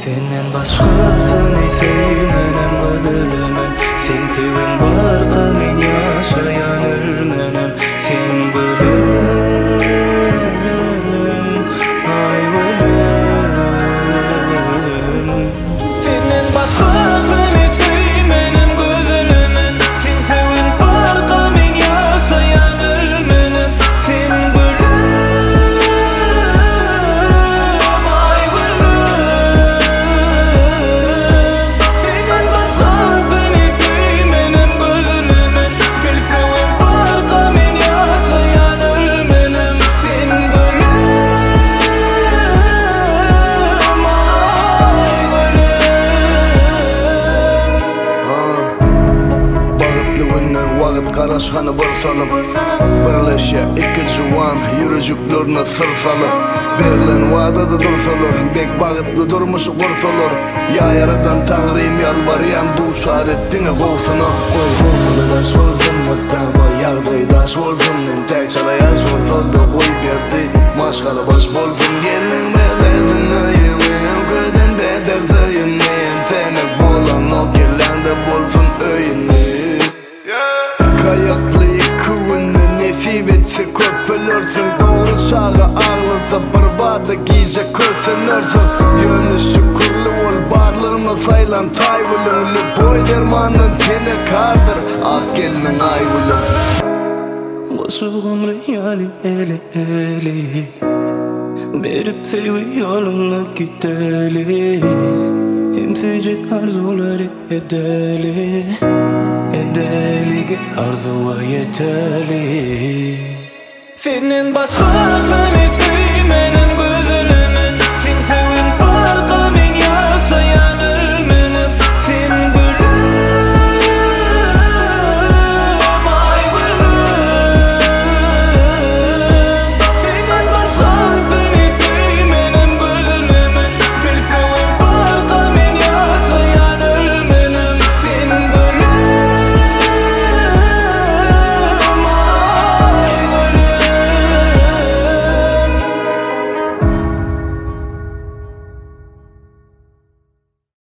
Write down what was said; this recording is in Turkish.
Senden başkasını sevmenem, özlemem. Sen sevgen barka men yaşayan ölmenem. Sen bölüm, ay bölüm. Senden başkasını sevmenem, özlemem. Sen sevgen barka men yaşayan ölmenem. Sen Karaşkanı borsalım Birleşe iki juwan Yürücüklerine sır salım Berlen vadada dursalar Bek bağıtlı durmuşu kursalar Ya yaradan tanrıyım yalvarıyam Duçar ettiğine kovsunu Koy kovsunu daş olsun Mutlama yağdaydaş olsun Men tek çalayaş olsun da koy berdi Maşkalı baş bolsun Gelin bedesin Yemeğim köyden beder zeyinleyim Temek bolan o gelen de bolsun öyünü Kayaklı kuvunu nesip etse köpülürsün Doğru şağı ağlısa bir vada giyecek kösünürsün Yönü şükürlü ol barlığına saylan tayvulun Boy dermanın tene kardır ak gelinin ayvulun Koşuğum riyali ele ele Berip sevgi yoluna giteli Hemsecek arzuları edeli Edelige arzuva yeterli Senin başkasını